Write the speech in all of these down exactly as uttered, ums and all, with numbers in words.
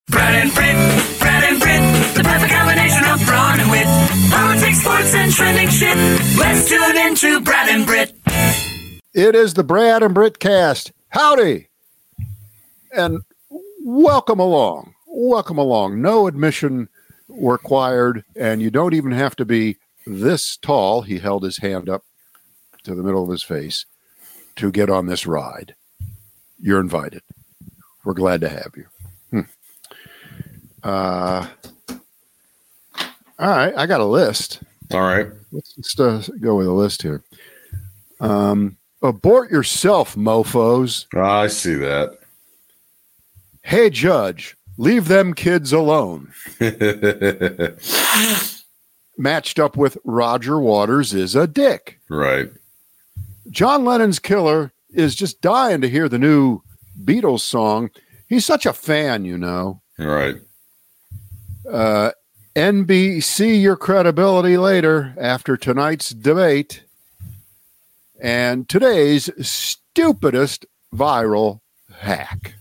Brad and Brit, Brad and Brit, the perfect combination of brawn and wit. Politics, sports, and trending shit. Let's tune into Brad and Brit. It is the Brad and Brit cast. Howdy, and welcome along. Welcome along. No admission required, and you don't even have to be this tall. He held his hand up to the middle of his face to get on this ride. You're invited. We're glad to have you. Hmm. Uh, all right, I got a list. All right. Let's just uh, go with a list here. Um, abort yourself, mofos. Oh, I see that. Hey, Judge, leave them kids alone. Matched up with Roger Waters is a dick. Right. John Lennon's killer is just dying to hear the new Beatles song. He's such a fan, you know. Right. Uh, N B C your credibility later after tonight's debate. And today's stupidest viral hack.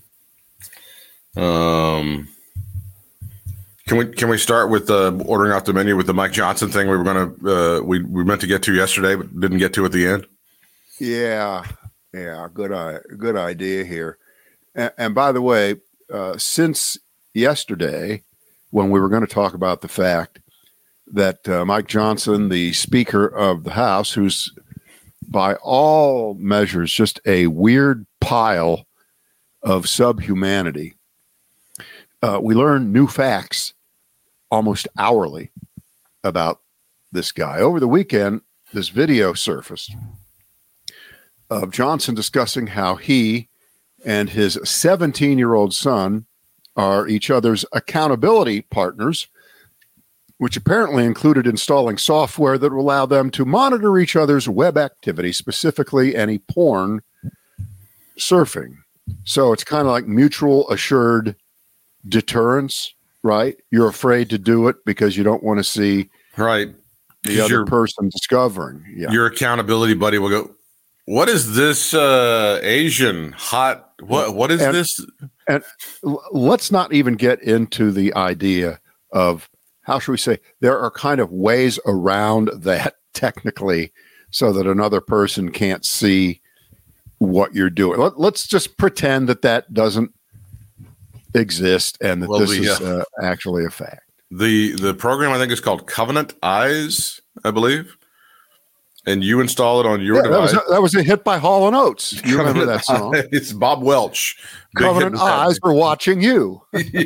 Um, can we can we start with uh, ordering off the menu with the Mike Johnson thing we were gonna uh, we we meant to get to yesterday but didn't get to at the end? Yeah, yeah, good uh, good idea here. And, and by the way, uh, since yesterday, when we were going to talk about the fact that uh, Mike Johnson, the Speaker of the House, who's by all measures just a weird pile of subhumanity, uh, we learn new facts almost hourly about this guy. Over the weekend, this video surfaced of Johnson discussing how he and his seventeen-year-old son are each other's accountability partners, which apparently included installing software that will allow them to monitor each other's web activity, specifically any porn surfing. So it's kind of like mutual assured deterrence, right? You're afraid to do it because you don't want to see right the other person discovering. Yeah. Your accountability buddy will go, what is this uh, Asian hot? What What is and, this? And l- let's not even get into the idea of, how should we say, there are kind of ways around that technically so that another person can't see what you're doing. Let, let's just pretend that that doesn't exist and that well, this the, is uh, uh, actually a fact. The the program I think is called Covenant Eyes, I believe. And you install it on your yeah, that device. was, a, that was a hit by Hall and Oates. You Covenant remember that song? It's Bob Welch. Big Covenant Eyes are watching you.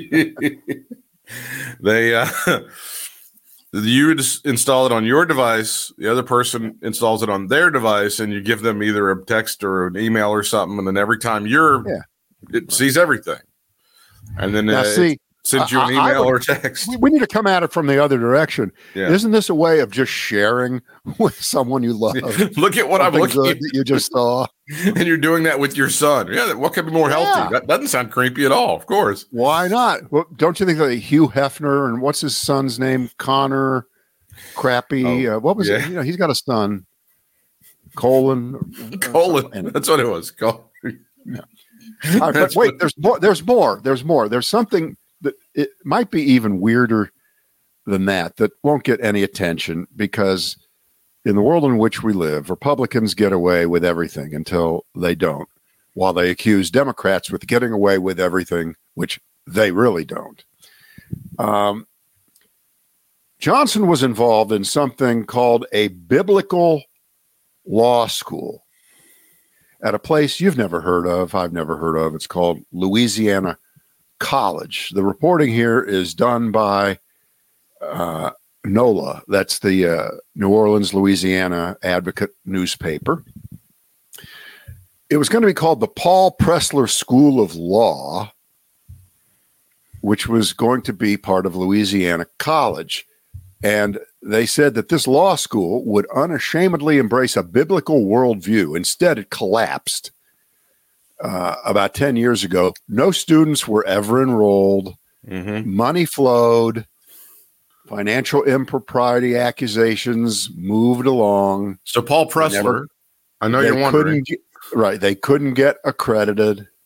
They uh, you just install it on your device. The other person installs it on their device, and you give them either a text or an email or something. And then every time you're, yeah. it sees everything. And then now, uh, see, sends you an I, email I would, or text. We need to come at it from the other direction. Yeah. Isn't this a way of just sharing with someone you love? Look at what I'm looking at. You just saw. And you're doing that with your son. Yeah, what could be more healthy? Yeah. That doesn't sound creepy at all, of course. Why not? Well, don't you think that Hugh Hefner and what's his son's name? Connor Crappy. Oh, uh, what was yeah. it? You know, he's got a son. Colin. Colin. And, That's what it was. Colin. Yeah. All right, but wait, there's more. There's more. There's more. There's something that it might be even weirder than that, that won't get any attention, because in the world in which we live, Republicans get away with everything until they don't, while they accuse Democrats with getting away with everything, which they really don't. Um, Johnson was involved in something called a biblical law school at a place you've never heard of, I've never heard of. It's called Louisiana College. The reporting here is done by uh, NOLA. That's the uh, New Orleans, Louisiana Advocate newspaper. It was going to be called the Paul Pressler School of Law, which was going to be part of Louisiana College. And they said that this law school would unashamedly embrace a biblical worldview. Instead, it collapsed uh, about ten years ago. No students were ever enrolled. Mm-hmm. Money flowed. Financial impropriety accusations moved along. So Paul Pressler, never, I know you're wondering. Get, right. They couldn't get accredited.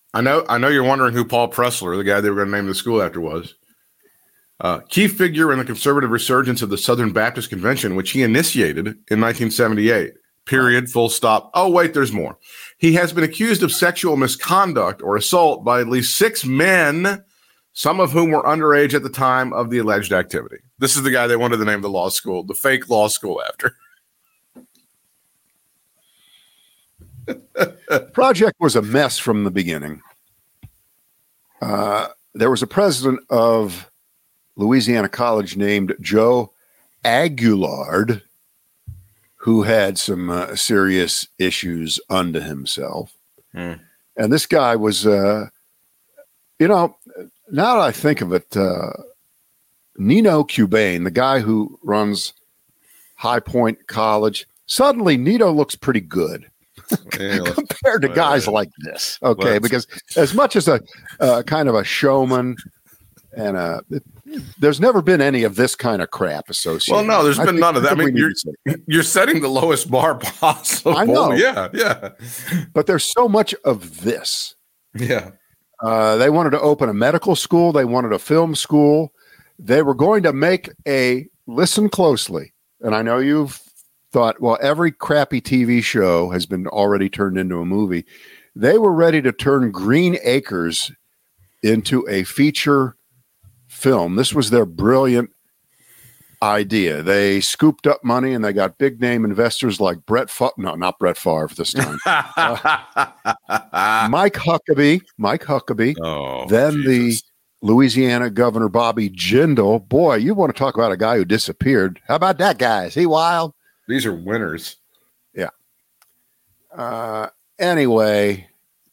I know. I know you're wondering who Paul Pressler, the guy they were going to name the school after, was. Uh, key figure in the conservative resurgence of the Southern Baptist Convention, which he initiated in nineteen seventy-eight. Period. Full stop. Oh, wait, there's more. He has been accused of sexual misconduct or assault by at least six men, some of whom were underage at the time of the alleged activity. This is the guy they wanted to name the law school, the fake law school after. Project was a mess from the beginning. Uh, there was a president of Louisiana College named Joe Aguillard, who had some uh, serious issues unto himself. Hmm. And this guy was, uh, you know, now that I think of it, uh, Nino Cubain, the guy who runs High Point College, suddenly Nino looks pretty good. Yeah, compared to guys like this. Okay, because as much as a uh, kind of a showman and a, it, there's never been any of this kind of crap associated. Well, no, there's I been think, none of that. I mean, you're, you're setting the lowest bar possible. I know. Yeah, yeah. But there's so much of this. Yeah. Uh, they wanted to open a medical school. They wanted a film school. They were going to make a, listen closely, and I know you've thought, well, every crappy T V show has been already turned into a movie. They were ready to turn Green Acres into a feature film. This was their brilliant idea. They scooped up money and they got big name investors like Brett Favre. No, not Brett Favre this time. uh, Mike Huckabee. Mike Huckabee. Oh, then Jesus. The Louisiana Governor Bobby Jindal. Boy, you want to talk about a guy who disappeared. How about that guy? Is he wild? These are winners. Yeah. Uh, anyway,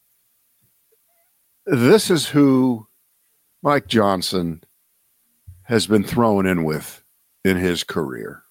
this is who Mike Johnson has been thrown in with in his career.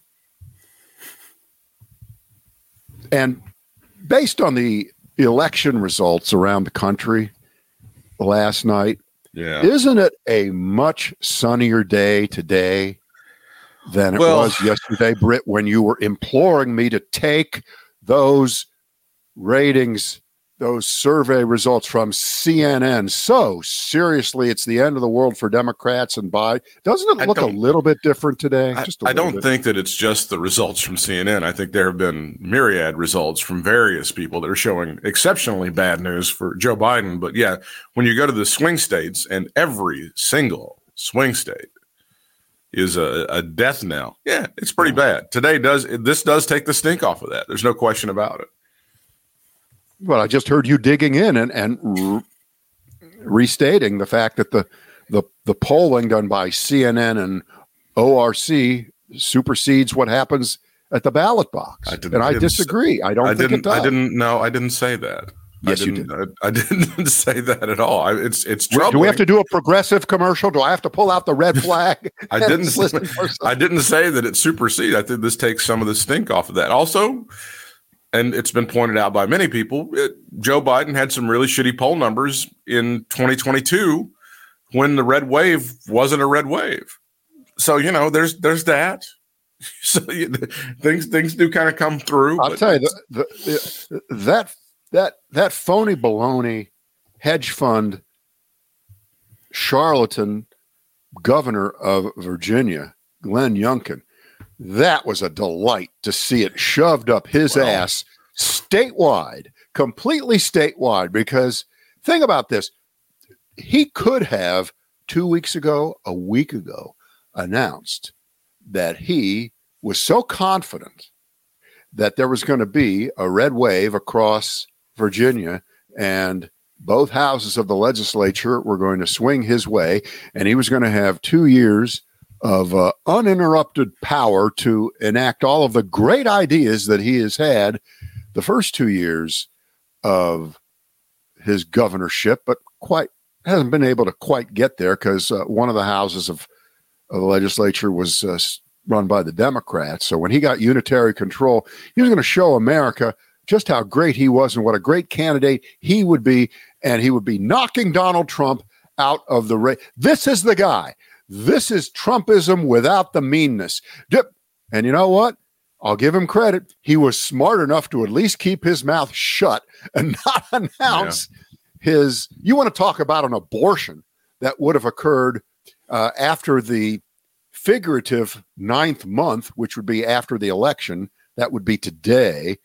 And based on the election results around the country last night, yeah. Isn't it a much sunnier day today than it well, was yesterday, Britt, when you were imploring me to take those ratings, those survey results from C N N so seriously? It's the end of the world for Democrats and Biden. Doesn't it look a little bit different today? I, just a I don't bit. think that it's just the results from C N N. I think there have been myriad results from various people that are showing exceptionally bad news for Joe Biden. But yeah, when you go to the swing states, and every single swing state is a, a death knell. Yeah, it's pretty bad. Today does this does take the stink off of that. There's no question about it. Well, I just heard you digging in and, and re- restating the fact that the, the the polling done by C N N and O R C supersedes what happens at the ballot box. I and I, I disagree. Say, I don't I think didn't, it does. I didn't. No, I didn't say that. Yes, I you did. I, I didn't say that at all. I, it's it's troubling. Do we have to do a progressive commercial? Do I have to pull out the red flag? I didn't. Say, I didn't say that it supersedes. I think this takes some of the stink off of that. Also, and it's been pointed out by many people, it, Joe Biden had some really shitty poll numbers in twenty twenty-two when the red wave wasn't a red wave. So you know, there's there's that. So you, things things do kind of come through. I'll tell you the, the, the, that. That that phony baloney hedge fund charlatan governor of Virginia, Glenn Youngkin, that was a delight to see it shoved up his wow. ass statewide, completely statewide. Because think about this. He could have two weeks ago, a week ago, announced that he was so confident that there was going to be a red wave across Virginia, and both houses of the legislature were going to swing his way, and he was going to have two years of uh, uninterrupted power to enact all of the great ideas that he has had the first two years of his governorship, but quite hasn't been able to quite get there because uh, one of the houses of, of the legislature was uh, run by the Democrats. So when he got unitary control, he was going to show America just how great he was and what a great candidate he would be, and he would be knocking Donald Trump out of the race. This is the guy. This is Trumpism without the meanness. And you know what? I'll give him credit. He was smart enough to at least keep his mouth shut and not announce yeah. his, you want to talk about an abortion that would have occurred uh, after the figurative ninth month, which would be after the election. That would be today.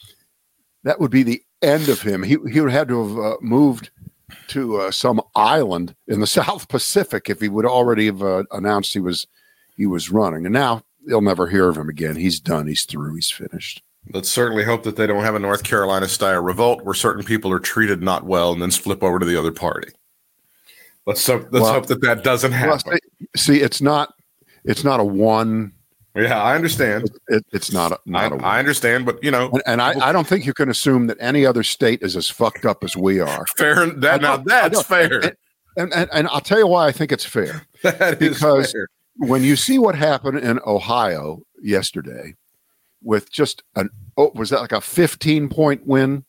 That would be the end of him. He, he would have had to have uh, moved to uh, some island in the South Pacific if he would already have uh, announced he was he was running. And now they'll never hear of him again. He's done. He's through. He's finished. Let's certainly hope that they don't have a North Carolina style revolt where certain people are treated not well and then flip over to the other party. Let's hope, let's well, hope that that doesn't happen. Well, see, it's not it's not a one. Yeah, I understand. It, it's not a, not I, a one. I understand, but you know, and, and I, I don't think you can assume that any other state is as fucked up as we are. Fair. That now that's fair. And, and, and and I'll tell you why I think it's fair. That is because fair. When you see what happened in Ohio yesterday, with just an oh, was that like a fifteen point win?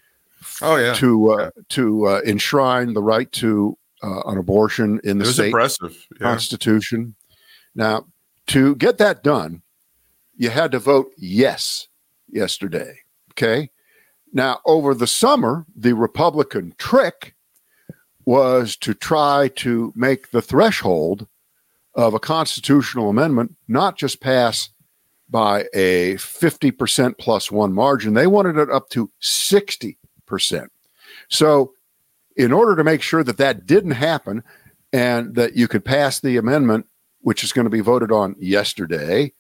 Oh yeah, to uh, yeah. to uh, enshrine the right to uh, an abortion in the it was state impressive. Yeah. constitution. Now, to get that done, you had to vote yes yesterday. Okay. Now, over the summer, the Republican trick was to try to make the threshold of a constitutional amendment not just pass by a fifty percent plus one margin. They wanted it up to sixty percent. So in order to make sure that that didn't happen and that you could pass the amendment, which is going to be voted on yesterday,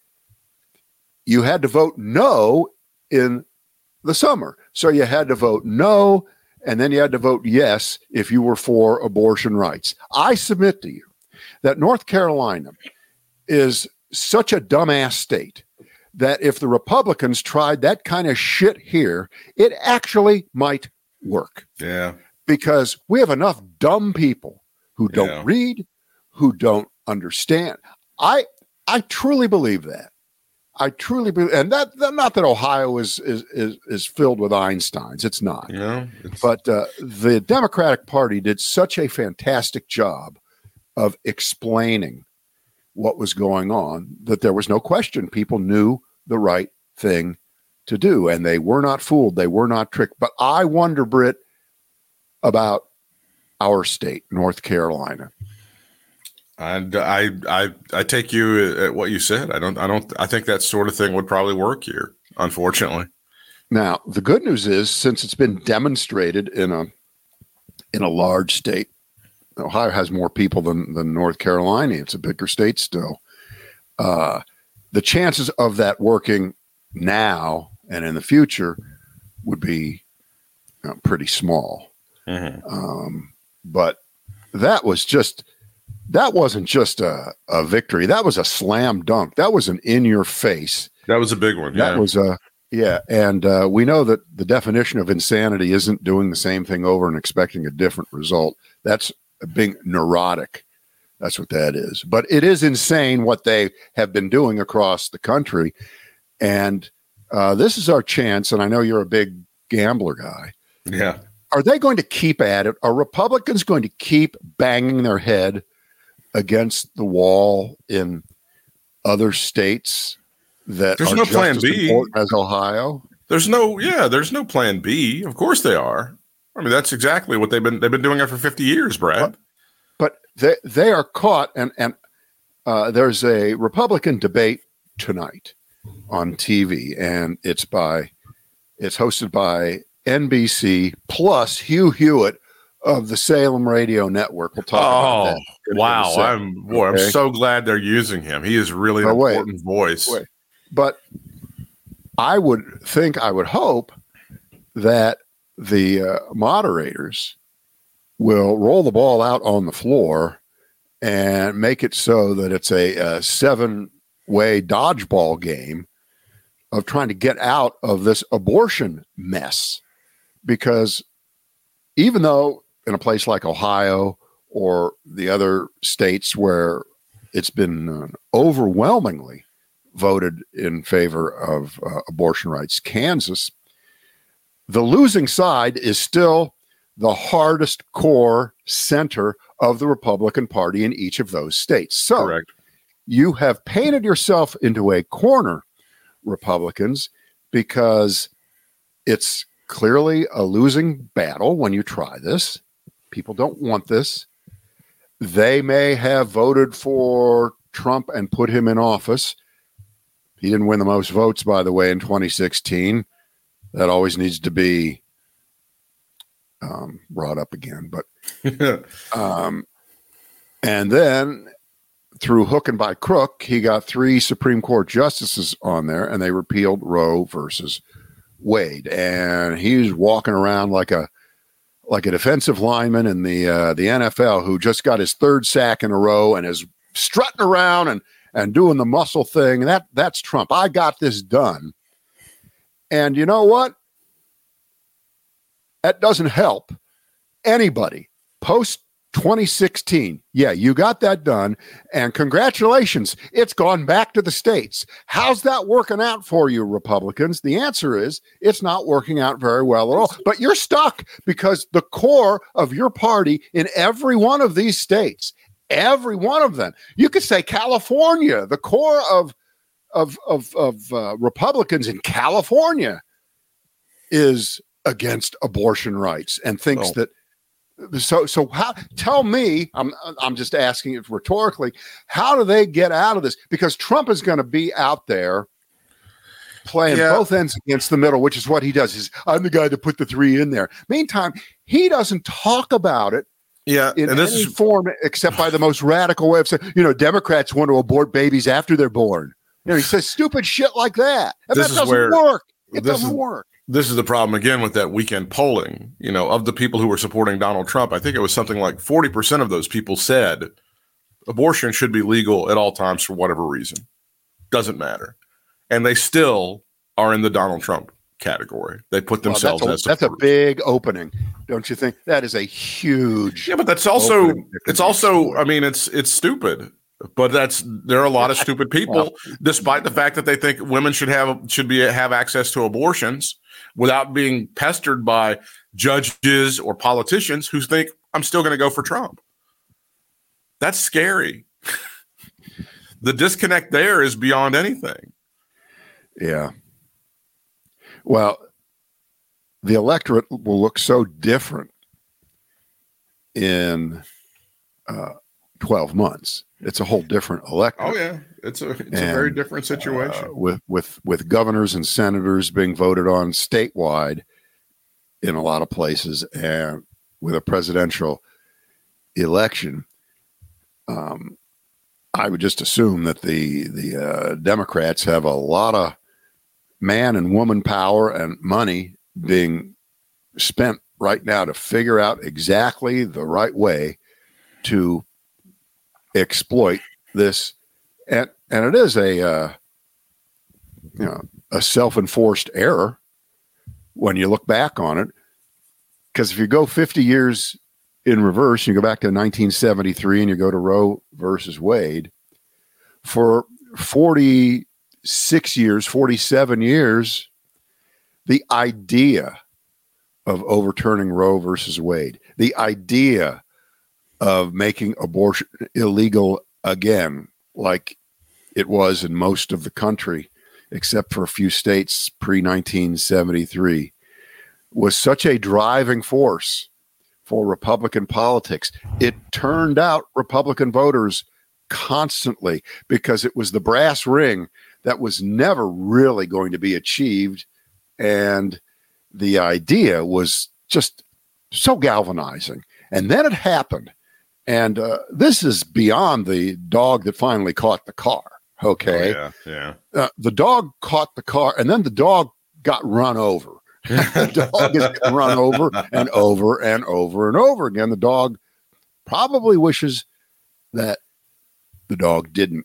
you had to vote no in the summer. So you had to vote no, and then you had to vote yes if you were for abortion rights. I submit to you that North Carolina is such a dumbass state that if the Republicans tried that kind of shit here, it actually might work. Yeah. Because we have enough dumb people who don't Yeah. read, who don't understand. I I truly believe that. I truly believe, and that, that not that Ohio is is is, is filled with Einsteins. It's not. Yeah. It's, But uh, the Democratic Party did such a fantastic job of explaining what was going on that there was no question. People knew the right thing to do, and they were not fooled. They were not tricked. But I wonder, Britt, about our state, North Carolina. and I, I, I take you at what you said. I don't, I don't, I think that sort of thing would probably work here, unfortunately. Now, the good news is, since it's been demonstrated in a in a large state, Ohio has more people than, than North Carolina. It's a bigger state still. Uh, the chances of that working now and in the future would be uh, pretty small. Mm-hmm. Um, but that was just, that wasn't just a, a victory. That was a slam dunk. That was an in your face. That was a big one. That Yeah. was a, yeah. And uh, we know that the definition of insanity isn't doing the same thing over and expecting a different result. That's being neurotic. That's what that is. But it is insane what they have been doing across the country. And uh, this is our chance. And I know you're a big gambler guy. Yeah. Are they going to keep at it? Are Republicans going to keep banging their head against the wall in other states that There's are no just plan as B. important as Ohio? There's no, yeah, there's no plan B. Of course they are. I mean, that's exactly what they've been, they've been doing it for fifty years, Brad. But they they are caught, and and uh, there's a Republican debate tonight on T V, and it's by it's hosted by N B C plus Hugh Hewitt of the Salem Radio Network. We'll talk about that. Oh, wow. I'm boy, Okay. I'm so glad they're using him. He is really an Oh, wait. important voice. Wait. But I would think, I would hope that the uh, moderators will roll the ball out on the floor and make it so that it's a, a seven-way dodgeball game of trying to get out of this abortion mess. Because even though in a place like Ohio or the other states where it's been uh, overwhelmingly voted in favor of uh, abortion rights, Kansas, the losing side is still the hardest core center of the Republican Party in each of those states. So Correct. you have painted yourself into a corner, Republicans, because it's clearly a losing battle when you try this. People don't want this. They may have voted for Trump and put him in office. He didn't win the most votes, by the way, in twenty sixteen. That always needs to be um, brought up again. But um, and then through hook and by crook, he got three Supreme Court justices on there, and they repealed Roe versus Wade. And he's walking around like a like a defensive lineman in the uh, the N F L who just got his third sack in a row and is strutting around and and doing the muscle thing. That that's Trump. I got this done. And you know what? That doesn't help anybody. Post twenty sixteen. Yeah, you got that done. And congratulations. It's gone back to the states. How's that working out for you, Republicans? The answer is it's not working out very well at all. But you're stuck because the core of your party in every one of these states, every one of them, you could say California, the core of of of, of uh, Republicans in California is against abortion rights and thinks oh. that So, so how? Tell me. I'm, I'm just asking it rhetorically. How do they get out of this? Because Trump is going to be out there playing yeah. both ends against the middle, which is what he does. Is I'm the guy to put the three in there. Meantime, he doesn't talk about it. Yeah, in and this any is form except by the most radical way of saying, you know, Democrats want to abort babies after they're born. You know, he says stupid shit like that, and this that is doesn't where, work. It this doesn't is, work. This is the problem again with that weekend polling. You know, of the people who were supporting Donald Trump, I think it was something like forty percent of those people said abortion should be legal at all times for whatever reason. Doesn't matter. And they still are in the Donald Trump category. They put themselves well, as that's a, that's a big opening, don't you think? That is a huge. Yeah, but that's also it's also. I mean, it's it's stupid. But that's there are a lot of stupid people, well, despite the fact that they think women should have should be have access to abortions without being pestered by judges or politicians who think I'm still going to go for Trump. That's scary. The disconnect there is beyond anything. Yeah. Well, the electorate will look so different in uh, twelve months. It's a whole different electorate. Oh yeah, it's a it's and, a very different situation uh, with with with governors and senators being voted on statewide in a lot of places, and with a presidential election. Um, I would just assume that the the uh, Democrats have a lot of man and woman power and money being spent right now to figure out exactly the right way to exploit this, and and it is a uh, you know a self-enforced error when you look back on it, because if you go fifty years in reverse, you go back to nineteen seventy-three and you go to Roe versus Wade, for forty-six years, forty-seven years, the idea of overturning Roe versus Wade, the idea of making abortion illegal again, like it was in most of the country, except for a few states pre nineteen seventy-three, was such a driving force for Republican politics. It turned out Republican voters constantly because it was the brass ring that was never really going to be achieved. And the idea was just so galvanizing. And then it happened. And uh, this is beyond the dog that finally caught the car. Okay. Oh, yeah. Yeah. Uh, the dog caught the car, and then the dog got run over. The dog is run over and over and over and over again. The dog probably wishes that the dog didn't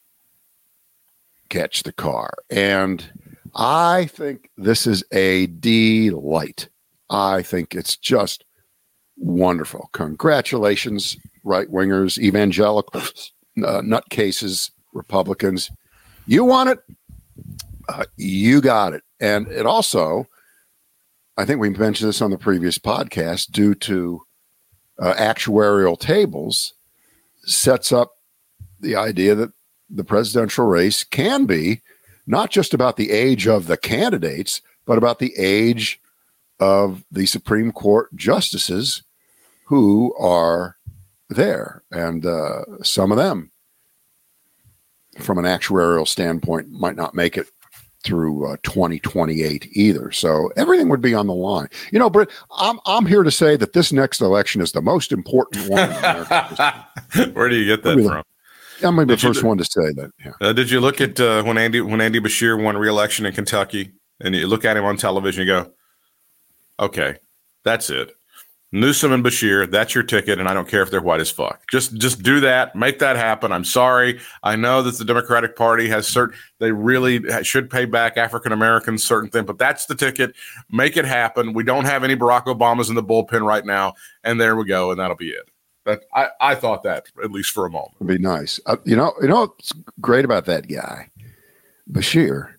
catch the car. And I think this is a delight. I think it's just wonderful. Congratulations, right-wingers, evangelicals, uh, nutcases, Republicans. You want it, uh, you got it. And it also, I think we mentioned this on the previous podcast, due to uh, actuarial tables, sets up the idea that the presidential race can be not just about the age of the candidates, but about the age of the Supreme Court justices who are there. And uh, some of them, from an actuarial standpoint, might not make it through uh, twenty twenty-eight either. So everything would be on the line. You know, Britt, I'm I'm here to say that this next election is the most important one in America. Where do you get that Maybe from? I'm maybe the Did you- first one to say that. Yeah. Uh, did you look at uh, when Andy when Andy Bashir won re-election in Kentucky, and you look at him on television, you go, "Okay, that's it. Newsom and Bashir, that's your ticket, and I don't care if they're white as fuck. Just just do that, make that happen. I'm sorry. I know that the Democratic Party has certain they really should pay back African Americans certain things, but that's the ticket. Make it happen. We don't have any Barack Obamas in the bullpen right now, and there we go, and that'll be it." That I, I thought that, at least for a moment. It'd be nice. Uh, you know, you know what's great about that guy, Bashir.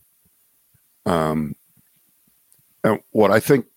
Um, and what I think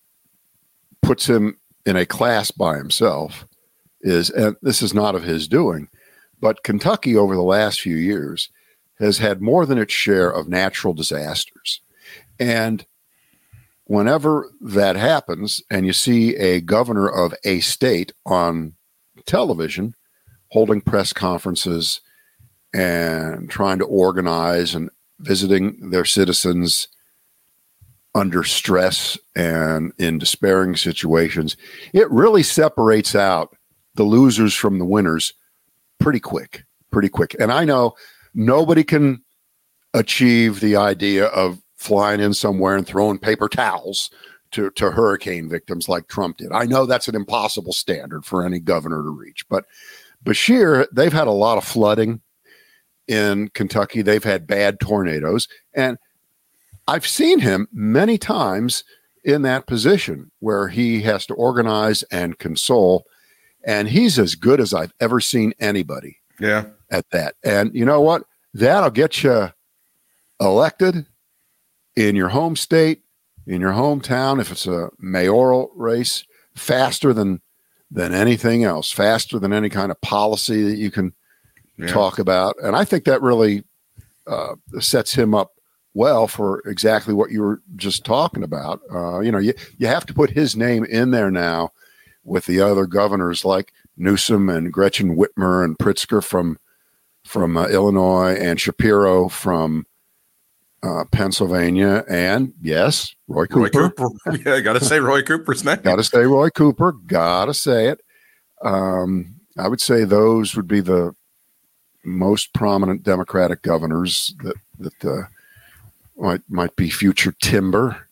puts him in a class by himself is, and this is not of his doing, but Kentucky over the last few years has had more than its share of natural disasters. And whenever that happens, and you see a governor of a state on television holding press conferences and trying to organize and visiting their citizens under stress and in despairing situations, it really separates out the losers from the winners pretty quick, pretty quick. And I know nobody can achieve the idea of flying in somewhere and throwing paper towels to, to hurricane victims like Trump did. I know that's an impossible standard for any governor to reach. But Bashir, they've had a lot of flooding in Kentucky. They've had bad tornadoes. And I've seen him many times in that position where he has to organize and console. And he's as good as I've ever seen anybody Yeah. at that. And you know what? That'll get you elected in your home state, in your hometown, if it's a mayoral race, faster than than anything else, faster than any kind of policy that you can Yeah. talk about. And I think that really uh, sets him up well for exactly what you were just talking about. Uh, you know, you, you have to put his name in there now with the other governors like Newsom and Gretchen Whitmer and Pritzker from from uh, Illinois and Shapiro from uh, Pennsylvania. And yes, Roy Cooper. Roy Cooper. Yeah, got to say Roy Cooper's name. Got to say Roy Cooper. Got to say it. Um, I would say those would be the most prominent Democratic governors that that uh, might might be future timber.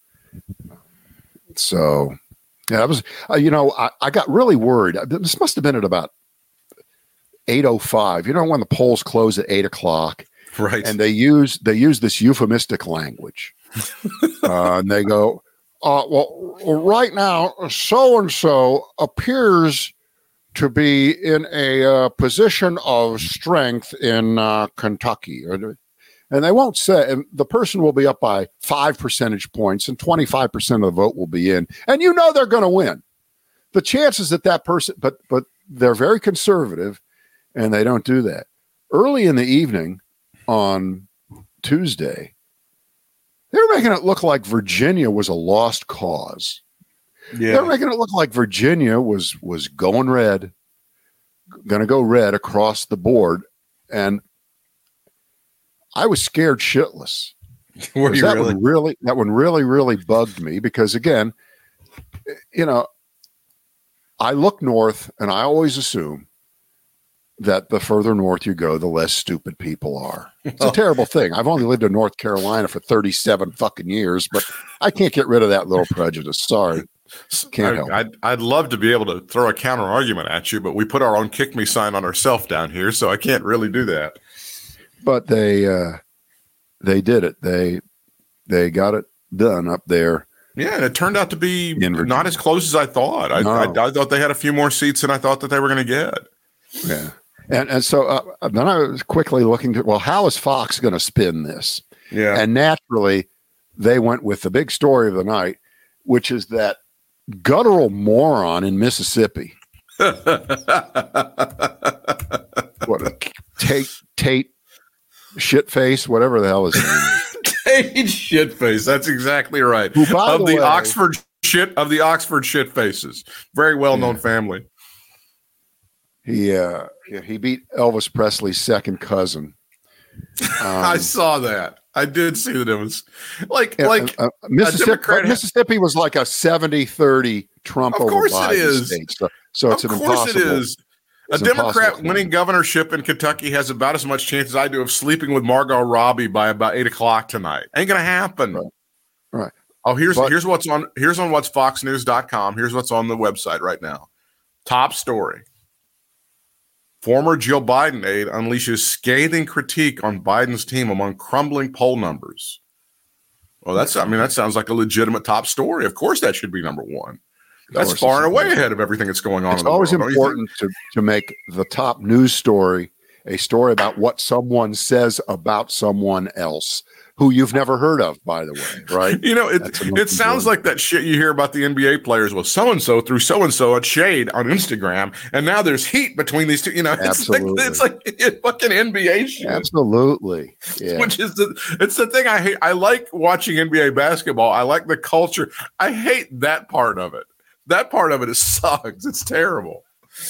So, yeah, I was, uh, you know, I, I got really worried. This must have been at about eight oh five. You know, when the polls close at eight o'clock, Right. and they use they use this euphemistic language, uh, and they go, uh, "Well, right now, so and so appears to be in a uh, position of strength in uh, Kentucky." And they won't say, and the person will be up by five percentage points, and twenty-five percent of the vote will be in, and you know they're going to win. The chances that that person, but but they're very conservative, and they don't do that. Early in the evening on Tuesday, they were making it look like Virginia was a lost cause. Yeah. They were making it look like Virginia was was going red, going to go red across the board, and I was scared shitless. Were you that really? one really that one really really bugged me because again, you know, I look north and I always assume that the further north you go, the less stupid people are. It's a terrible thing. I've only lived in North Carolina for thirty-seven fucking years, but I can't get rid of that little prejudice. Sorry. Can't I, help. I'd, I'd love to be able to throw a counter argument at you, but we put our own kick me sign on ourselves down here, so I can't really do that. But they uh, they did it. They they got it done up there. Yeah, and it turned out to be In Virginia. not as close as I thought. I, No. I, I thought they had a few more seats than I thought that they were going to get. Yeah. And and so uh, then I was quickly looking to, well, how is Fox going to spin this? Yeah. And naturally, they went with the big story of the night, which is that guttural moron in Mississippi. What a Tate, Tate shitface, whatever the hell his name is. Tate shitface. That's exactly right. Who, by of the the way- Oxford shit of the Oxford shit faces. Very well known yeah. family. He uh, yeah, he beat Elvis Presley's second cousin. Um, I saw that. I did see that it was like yeah, like uh, uh, Mississippi. Mississippi was like a seventy thirty Trump of over course Biden it is. state. So, so it's of an course impossible. It is. A Democrat winning governorship in Kentucky has about as much chance as I do of sleeping with Margot Robbie by about eight o'clock tonight. Ain't gonna happen. Right. right. Oh, here's but, here's what's on here's on what's fox news dot com. Here's what's on the website right now. Top story. Former Jill Biden aide unleashes scathing critique on Biden's team among crumbling poll numbers. Well, that's I mean that sounds like a legitimate top story. Of course, that should be number one. That's far and away ahead of everything that's going on. It's in the always world, important to, to make the top news story a story about what someone says about someone else who you've never heard of, by the way, right? You know, it it sounds like that shit you hear about the N B A players. Well, so-and-so threw so-and-so a shade on Instagram, and now there's heat between these two. You know, it's like, it's like it's fucking N B A shit. Absolutely. Yeah. Which is the, it's the thing I hate. I like watching N B A basketball. I like the culture. I hate that part of it. That part of it is sucks. It's terrible.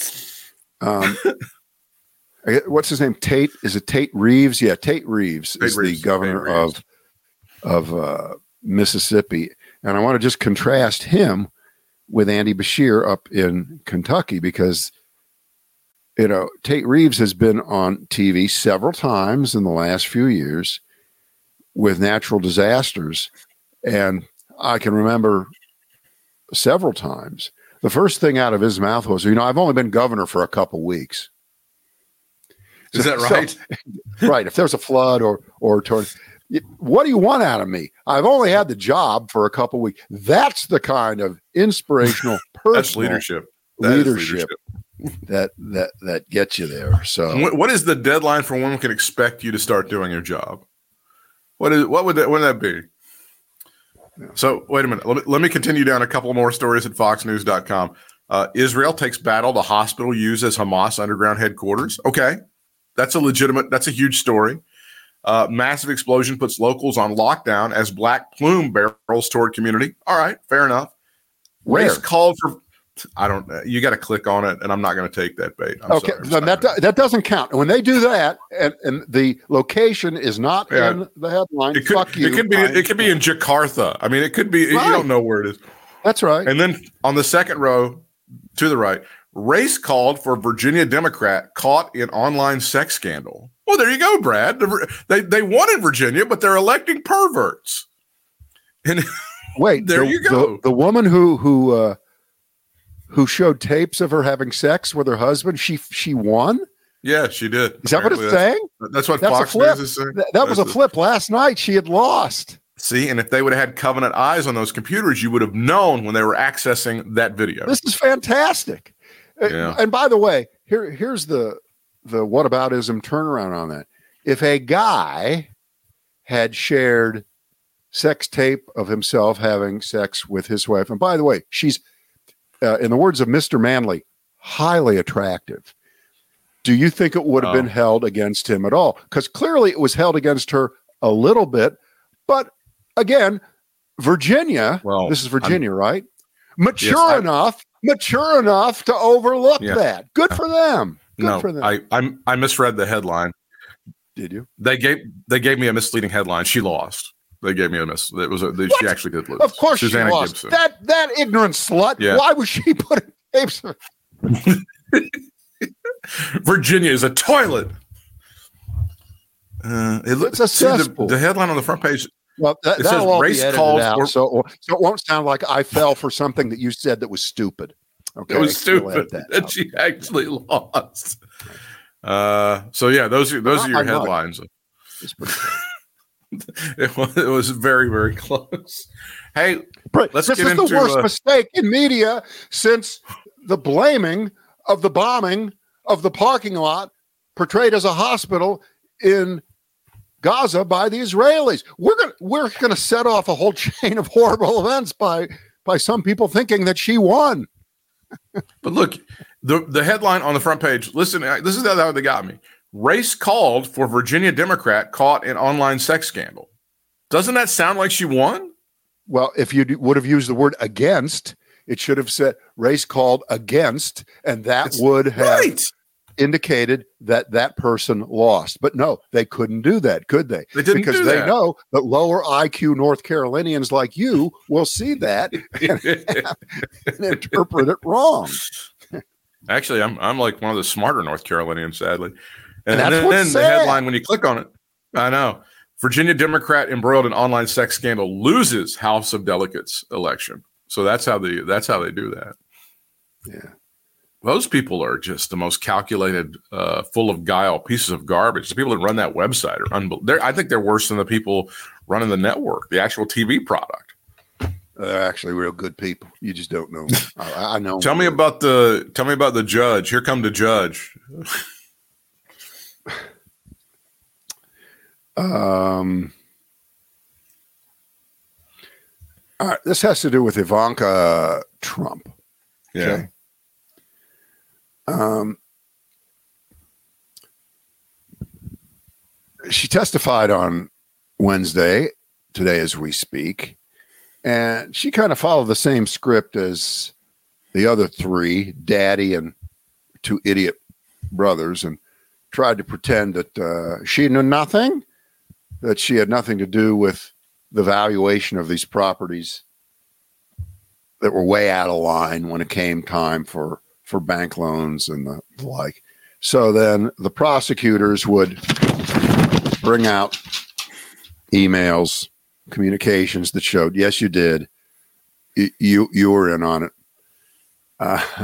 Um, what's his name? Tate? Is it Tate Reeves? Yeah, Tate Reeves Tate is Reeves, the governor of of uh, Mississippi, and I want to just contrast him with Andy Beshear up in Kentucky because you know Tate Reeves has been on T V several times in the last few years with natural disasters, and I can remember several times. The first thing out of his mouth was, you know, I've only been governor for a couple weeks. Is that right? So, right. If there's a flood or, or tornado, what do you want out of me? I've only had the job for a couple weeks. That's the kind of inspirational, personal That's leadership. That leadership, leadership that, that, that gets you there. So what is the deadline for when we can expect you to start doing your job? What is, what would that, what would that be? So wait a minute. Let me, let me continue down a couple more stories at fox news dot com. Uh, Israel takes battle to hospital used as Hamas underground headquarters. Okay. That's a legitimate, that's a huge story. Uh, massive explosion puts locals on lockdown as black plume barrels toward community. All right. Fair enough. Where? Race called for, I don't know. You got to click on it, and I'm not going to take that bait. I'm okay. Sorry, then that, do, that doesn't count. When they do that, and, and the location is not yeah. in the headline, it could, fuck you. It could be, I, it could be in Jakarta. I mean, it could be, right. You don't know where it is. That's right. And then on the second row to the right, race called for Virginia Democrat caught in online sex scandal. Well, there you go, Brad. They they wanted Virginia, but they're electing perverts. And wait, there the, you go. The, the woman who who uh, who showed tapes of her having sex with her husband, she she won. Yeah, she did. Is that what it's saying? That's what That's Fox News is saying. That, that was a flip. Last night she had lost. See, and if they would have had Covenant eyes on those computers, you would have known when they were accessing that video. This is fantastic. Yeah. And by the way, here here's the the whataboutism turnaround on that. If a guy had shared sex tape of himself having sex with his wife, and by the way, she's, uh, in the words of Mister Manley, highly attractive. Do you think it would have oh. been held against him at all? Because clearly it was held against her a little bit. But again, Virginia, well, this is Virginia, I'm, right? Mature yes, I, enough, mature enough to overlook yeah. that. Good for them. Good no, for them. I, I I misread the headline. Did you? They gave they gave me a misleading headline. She lost. They gave me a miss. It was a, they, she actually did lose. Of course, Susanna she lost. Gibson. That that ignorant slut. Yeah. Why was she putting tapes? Virginia is a toilet. Uh, it looks it's a see, the, cesspool. the headline on the front page. Well, that, it that'll says all race be edited called out, for, so, so it won't sound like I fell for something that you said that was stupid. Okay, it was stupid we'll that, that she actually lost. Uh, so yeah, those are those are your headlines. It's pretty close. it, was, it was very very close. Hey, but let's this get is into the worst uh, mistake in media since the blaming of the bombing of the parking lot portrayed as a hospital in Gaza by the Israelis. We're gonna we're gonna set off a whole chain of horrible events by by some people thinking that she won. But look, the the headline on the front page. Listen, this is how they got me. Race called for Virginia Democrat caught in online sex scandal. Doesn't that sound like she won? Well, if you would have used the word against, it should have said race called against, and that It's would have right. indicated that that person lost. But no, they couldn't do that, could they? They didn't because do they that. know that lower I Q North Carolinians like you will see that and, and interpret it wrong. Actually, I'm I'm like one of the smarter North Carolinians, sadly. And, And that's then, what's then the sad. headline, when you click on it, I know. Virginia Democrat embroiled in online sex scandal loses House of Delegates election. So that's how they that's how they do that. Yeah. Those people are just the most calculated, uh, full of guile pieces of garbage. The people that run that website are unbelievable. I think they're worse than the people running the network, the actual T V product. They're actually real good people. You just don't know. I, I know. Tell me about the tell me about the judge. Here come the judge. Um, all right, this has to do with Ivanka Trump. Yeah. Okay. Um, she testified on Wednesday, today as we speak, and she kind of followed the same script as the other three, Daddy and two idiot brothers, and tried to pretend that uh, she knew nothing, that she had nothing to do with the valuation of these properties that were way out of line when it came time for, for bank loans and the like. So then the prosecutors would bring out emails, communications that showed, yes, you did. You, you, you were in on it. Uh,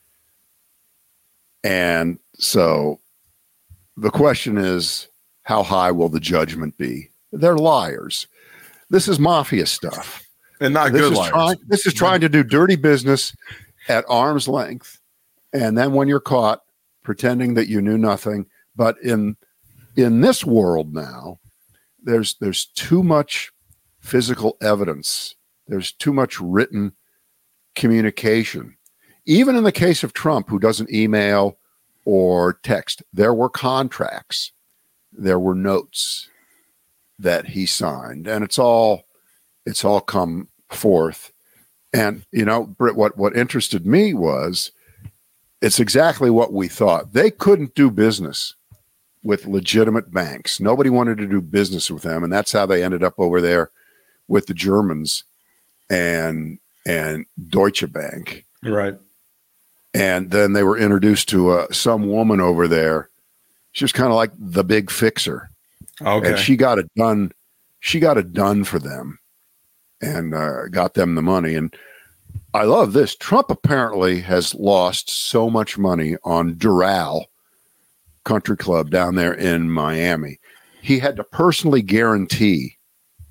and so the question is, how high will the judgment be? They're liars. This is mafia stuff. And not This good is liars. trying, this is trying to do dirty business at arm's length. And then when you're caught pretending that you knew nothing, but in in this world now, there's there's too much physical evidence. There's too much written communication. Even in the case of Trump, who doesn't email or text, there were contracts. There were notes that he signed, and it's all it's all come forth. And you know, Britt, what what interested me was it's exactly what we thought. They couldn't do business with legitimate banks. Nobody wanted to do business with them, and that's how they ended up over there with the Germans and and Deutsche Bank. Right. And then they were introduced to uh, some woman over there. She was kind of like the big fixer. Okay. And she got it done. She got it done for them and uh, got them the money. And I love this. Trump apparently has lost so much money on Doral Country Club down there in Miami. He had to personally guarantee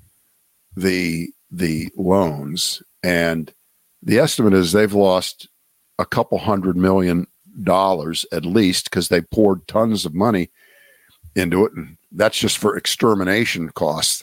the the loans. And the estimate is they've lost a couple hundred million dollars at least because they poured tons of money into it. And that's just for extermination costs.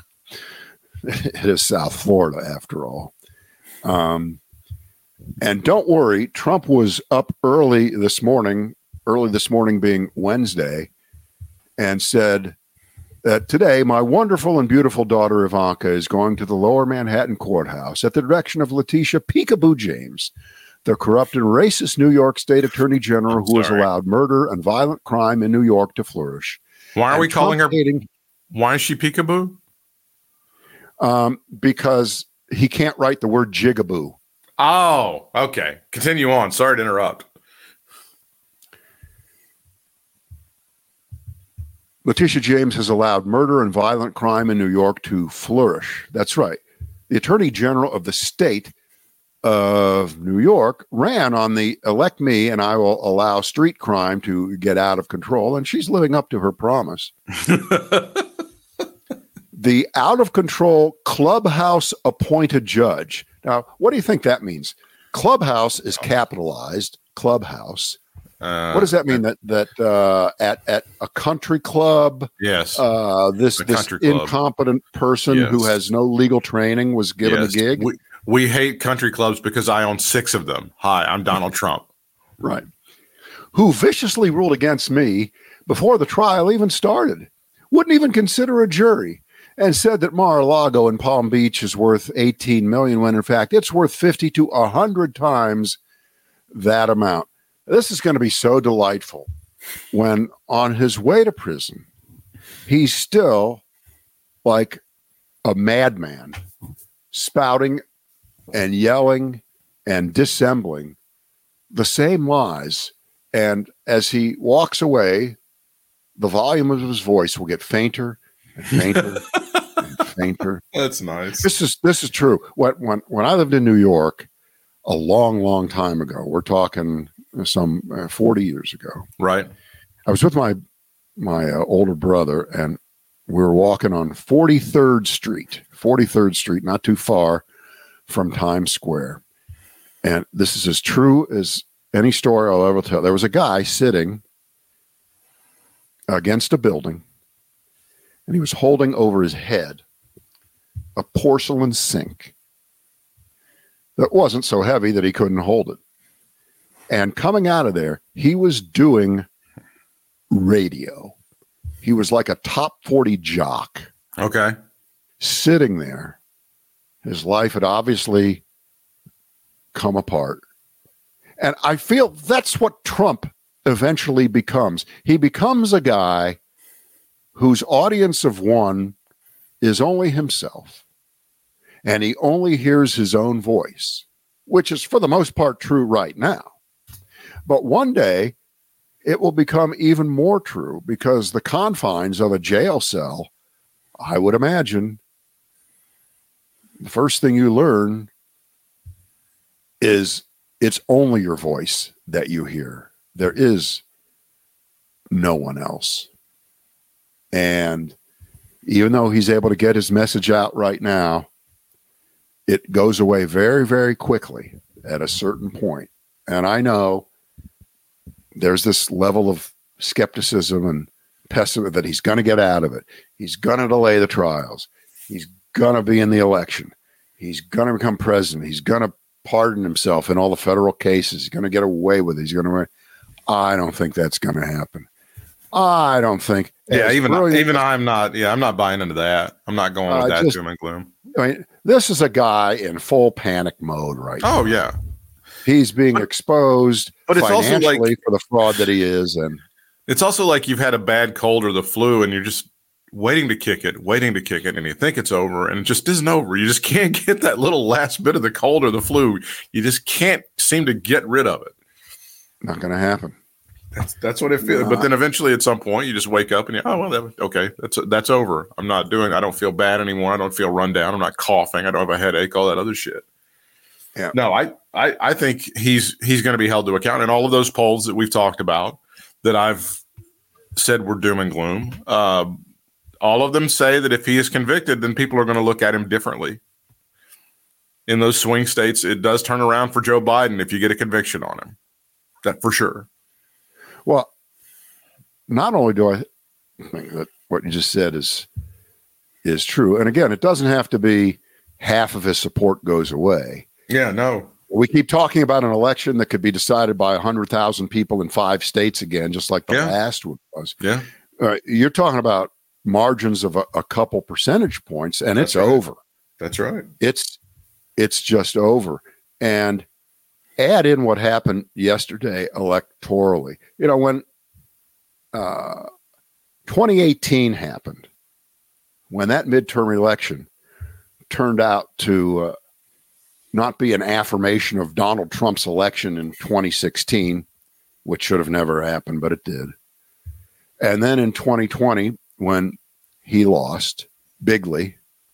It is South Florida, after all. Um, and don't worry, Trump was up early this morning, early this morning being Wednesday, and said that today my wonderful and beautiful daughter Ivanka is going to the Lower Manhattan courthouse at the direction of Letitia Peekaboo James, the corrupt and racist New York State Attorney General who has Sorry. allowed murder and violent crime in New York to flourish. Why are And we calling her? Trump hating- Why is she peekaboo? Um, because he can't write the word jigaboo. Oh, okay. Continue on. Sorry to interrupt. Letitia James has allowed murder and violent crime in New York to flourish. That's right. The Attorney General of the state of New York ran on the elect me and I will allow street crime to get out of control. And she's living up to her promise. The out of control clubhouse appointed judge. Now, what do you think that means? Clubhouse is capitalized. Clubhouse. Uh, What does that mean? That that uh, at at a country club, Yes. uh, this A this country club. incompetent person Yes. who has no legal training was given yes. a gig, We, we hate country clubs because I own six of them. Hi, I'm Donald Trump. right? Who viciously ruled against me before the trial even started. Wouldn't even consider a jury, and said that Mar-a-Lago in Palm Beach is worth eighteen million when in fact it's worth fifty to one hundred times that amount. This is going to be so delightful when on his way to prison, he's still like a madman, spouting and yelling and dissembling the same lies. And as he walks away, the volume of his voice will get fainter and fainter and fainter. That's nice. This is this is true. When, when, when I lived in New York a long, long time ago, we're talking some uh, forty years ago. Right. I was with my my uh, older brother, and we were walking on forty-third Street, forty-third Street, not too far from Times Square. And this is as true as any story I'll ever tell. There was a guy sitting against a building, and he was holding over his head a porcelain sink that wasn't so heavy that he couldn't hold it. And coming out of there, he was doing radio. He was like a top forty jock. Okay. Sitting there. His life had obviously come apart. And I feel that's what Trump eventually becomes. He becomes a guy whose audience of one is only himself. And he only hears his own voice, which is for the most part true right now. But one day it will become even more true because the confines of a jail cell, I would imagine, the first thing you learn is it's only your voice that you hear. There is no one else. And even though he's able to get his message out right now, it goes away very, very quickly at a certain point. And I know there's this level of skepticism and pessimism that he's going to get out of it. He's going to delay the trials. He's going to be in the election. He's going to become president. He's going to pardon himself in all the federal cases. He's going to get away with it. He's going to. I don't think that's going to happen. I don't think. Yeah, even even I'm not. Yeah, I'm not buying into that. I'm not going with uh, that just, doom and gloom. I mean, this is a guy in full panic mode right oh, now. Oh yeah, he's being but, exposed but it's financially also like, for the fraud that he is, and it's also like you've had a bad cold or the flu, and you're just waiting to kick it, waiting to kick it, and you think it's over, and it just isn't over. You just can't get that little last bit of the cold or the flu. You just can't seem to get rid of it. Not going to happen. That's that's what it feels. But then eventually, at some point, you just wake up and you, oh well, that, okay, that's that's over. I'm not doing. I don't feel bad anymore. I don't feel run down. I'm not coughing. I don't have a headache. All that other shit. Yeah. No, I I, I think he's he's going to be held to account. And all of those polls that we've talked about, that I've said were doom and gloom. Uh, all of them say that if he is convicted, then people are going to look at him differently. In those swing states, it does turn around for Joe Biden if you get a conviction on him. That for sure. Well, not only do I think that what you just said is is true, and again, it doesn't have to be half of his support goes away. Yeah, no. We keep talking about an election that could be decided by one hundred thousand people in five states again, just like the yeah. last one was. Yeah. Uh, you're talking about margins of a, a couple percentage points, and That's it's right. over. That's right. It's it's just over. And add in what happened yesterday electorally. You know, when uh, twenty eighteen happened, when that midterm election turned out to uh, not be an affirmation of Donald Trump's election in twenty sixteen, which should have never happened, but it did. And then in twenty twenty, when he lost bigly,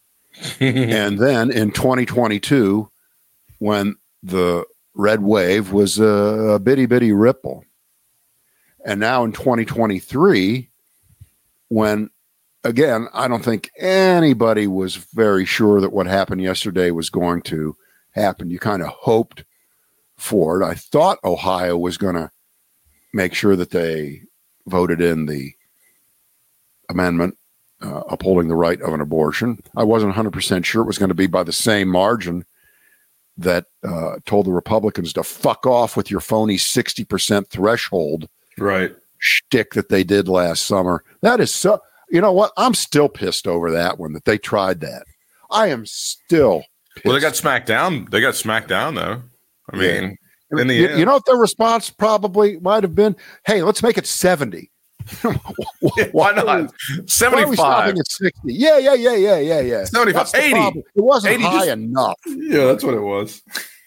and then in twenty twenty-two, when the red wave was a, a bitty bitty ripple. And now in twenty twenty-three, when, again, I don't think anybody was very sure that what happened yesterday was going to happen. You kind of hoped for it. I thought Ohio was going to make sure that they voted in the amendment uh, upholding the right of an abortion. I wasn't one hundred percent sure it was going to be by the same margin that uh, told the Republicans to fuck off with your phony sixty percent threshold right shtick that they did last summer. That is so, You know what? I'm still pissed over that one that they tried that. I am still pissed. Well, they got smacked down. They got smacked down, though. I mean, yeah. in the you, end. you know what their response probably might have been? Hey, let's make it seventy. why, why not? seventy-five. Why at sixty? Yeah, yeah, yeah, yeah, yeah, yeah. seventy-five. eighty. Problem. It wasn't eighty high just, enough. Yeah, that's what it was.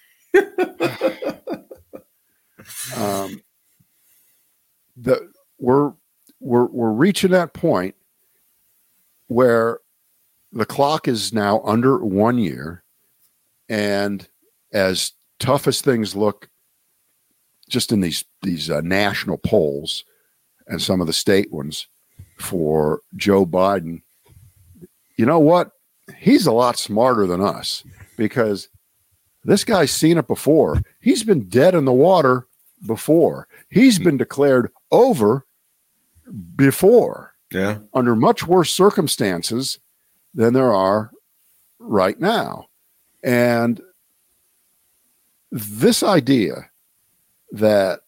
um, the we're we're we're reaching that point where the clock is now under one year, and as tough as things look, just in these these uh, national polls and some of the state ones for Joe Biden, you know what? He's a lot smarter than us because this guy's seen it before. He's been dead in the water before. He's been declared over before. Yeah. Under much worse circumstances than there are right now. And this idea that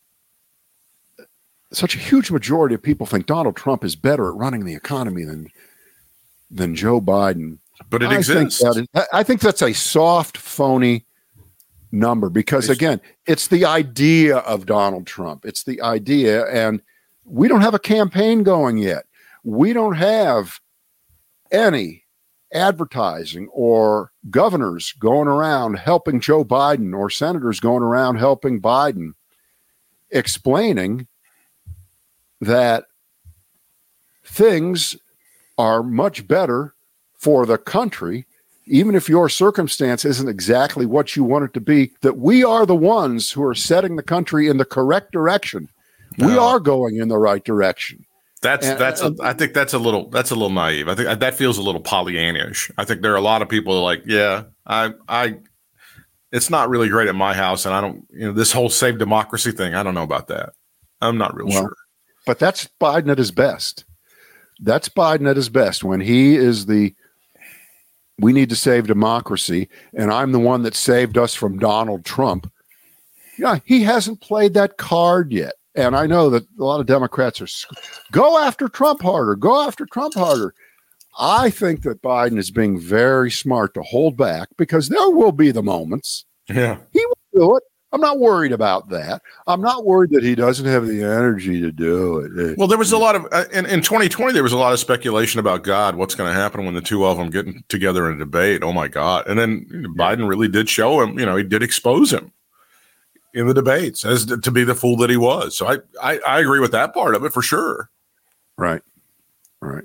such a huge majority of people think Donald Trump is better at running the economy than than Joe Biden. But it I exists. Think that is, I think that's a soft, phony number because, again, it's the idea of Donald Trump. It's the idea, and we don't have a campaign going yet. We don't have any advertising or governors going around helping Joe Biden or senators going around helping Biden, explaining that things are much better for the country, even if your circumstance isn't exactly what you want it to be, that we are the ones who are setting the country in the correct direction. We No. are going in the right direction. That's And- that's. A, and- I think that's a little. That's a little naive. I think that feels a little Pollyannish. I think there are a lot of people who are like, yeah, I, I. It's not really great at my house, and I don't. You know, this whole save democracy thing. I don't know about that. I'm not real Well, sure. But that's Biden at his best. That's Biden at his best when he is the we need to save democracy, and I'm the one that saved us from Donald Trump. Yeah, he hasn't played that card yet. And I know that a lot of Democrats are go after Trump harder, go after Trump harder. I think that Biden is being very smart to hold back because there will be the moments. Yeah. He will do it. I'm not worried about that. I'm not worried that he doesn't have the energy to do it. Well, there was a lot of uh, in, in twenty twenty. There was a lot of speculation about God, what's going to happen when the two of them get together in a debate. Oh my God! And then you know, Biden really did show him. You know, he did expose him in the debates as to, to be the fool that he was. So I, I I agree with that part of it for sure. Right, right.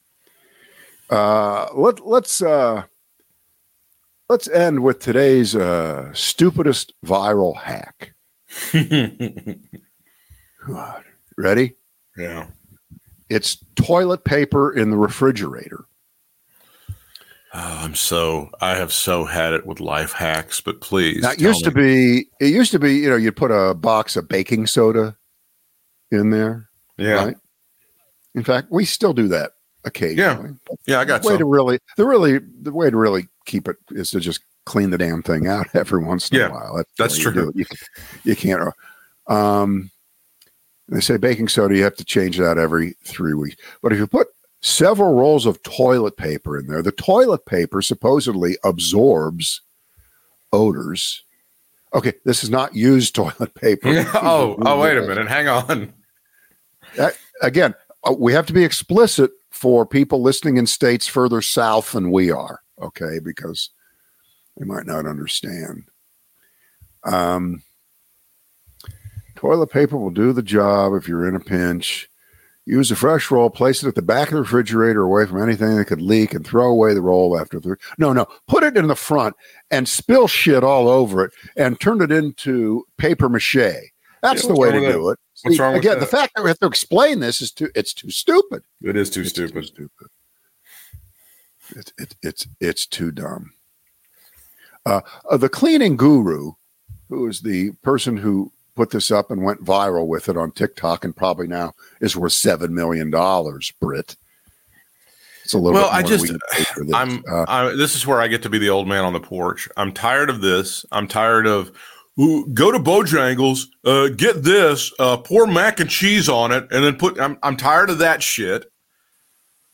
Uh, let let's uh, let's end with today's uh, stupidest viral hack. God. Ready? Yeah. It's toilet paper in the refrigerator. Oh, I'm so I have so had it with life hacks, but please. Now, it used to be it used to be, you know, you put a box of baking soda in there. Yeah. Right? In fact, we still do that occasionally. Yeah. Yeah, I got the way some. to really the really the way to really keep it is to just clean the damn thing out every once in Yeah, a while. That's, that's the way true. You, do it. you, you can't. Um, they say baking soda, you have to change that every three weeks. But if you put several rolls of toilet paper in there, the toilet paper supposedly absorbs odors. Okay, this is not used toilet paper. oh, oh, wait a minute. Hang on. That, again, uh, we have to be explicit for people listening in states further south than we are, okay, because they might not understand. Um, toilet paper will do the job if you're in a pinch. Use a fresh roll, place it at the back of the refrigerator away from anything that could leak, and throw away the roll after the. No, no, put it in the front and spill shit all over it and turn it into paper mache. That's Yeah, the what's way wrong to with do that? it. What's See, wrong with again, the that? fact that we have to explain this is too. It's too stupid. It is too It's stupid. Too stupid. It's it, it's it's too dumb. Uh, uh, the cleaning guru, who is the person who put this up and went viral with it on TikTok, and probably now is worth seven million dollars. Brit, it's a little. Well, bit more I than just, we can pay for this. I'm, Uh, I, this is where I get to be the old man on the porch. I'm tired of this. I'm tired of, ooh, go to Bojangles, uh, get this, uh, pour mac and cheese on it, and then put, I'm, I'm tired of that shit.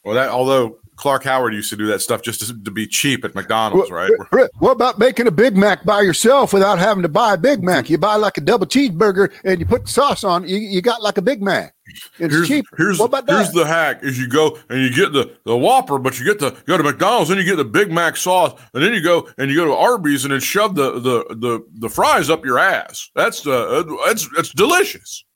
Well, that although Clark Howard used to do that stuff just to, to be cheap at McDonald's, right? What, what about making a Big Mac by yourself without having to buy a Big Mac? You buy like a double cheeseburger and you put the sauce on. You, you got like a Big Mac. It's here's, cheap. Here's, what about here's that? the hack: is you go and you get the, the Whopper, but you get the go to McDonald's, then you get the Big Mac sauce, and then you go and you go to Arby's and then shove the the the, the fries up your ass. That's the uh, that's that's delicious.